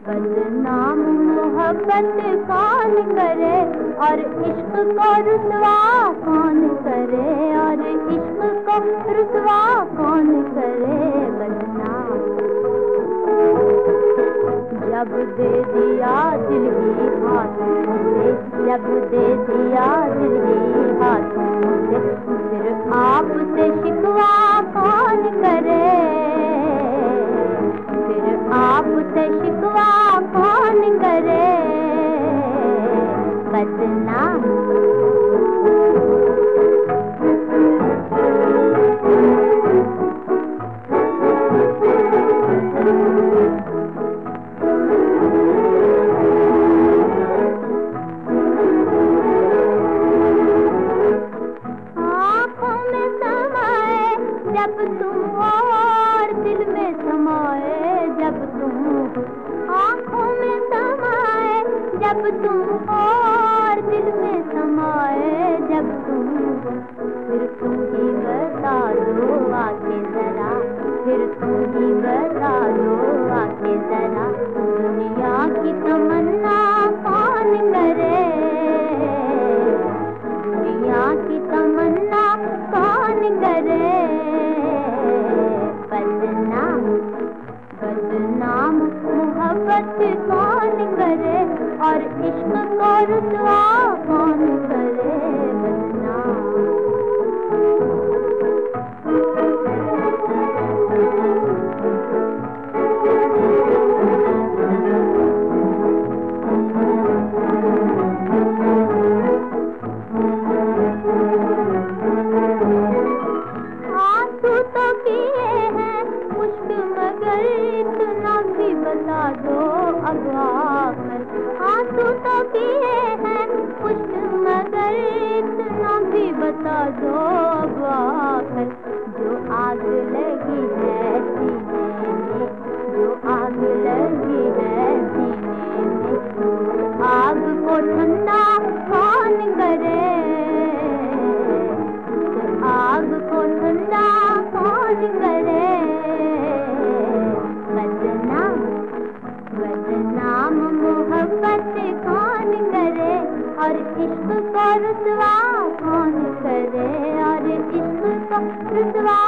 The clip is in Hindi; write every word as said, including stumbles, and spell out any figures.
बदनाम मोहब्बत कौन करे और इश्क को रुसवा कौन करे, और इश्क को रुसवा कौन करे बदनाम। जब दे दिया दिल ही हाथों से, जब दे दिया दिल ही हाथों से, फिर आपसे शिकवा कौन करे, फिर आपसे शिकवा कौन करे बदनाम। जब तुम और दिल में समाए, जब तुम आँखों में समाए, जब तुम और दिल में समाए, जब तुम फिर तुम ही बता दो आके जरा, फिर तुम ही बता दो आके जरा, दुनिया की तमन्ना कौन करे, दुनिया की तमन्ना कौन करे बदनाम। बदनाम मोहब्बत कौन करे और इश्क को रुसवा कौन करे बदनाम। आंसू तो किए हैं मुश्क मगर इतना भी बता दो अब आकर, आंसू तो किए हैं मुश्क मगर इतना भी बता दो अब आकर, जो आग लगी है सीने में, जो आग लगी है सीने में, आग को ठंडा कौन करे, आग को ठंडा कौन करे बदनाम। बदनाम मोहब्बत कौन करे और इश्क को रुसवा कौन करे, और इश्क को रुसवा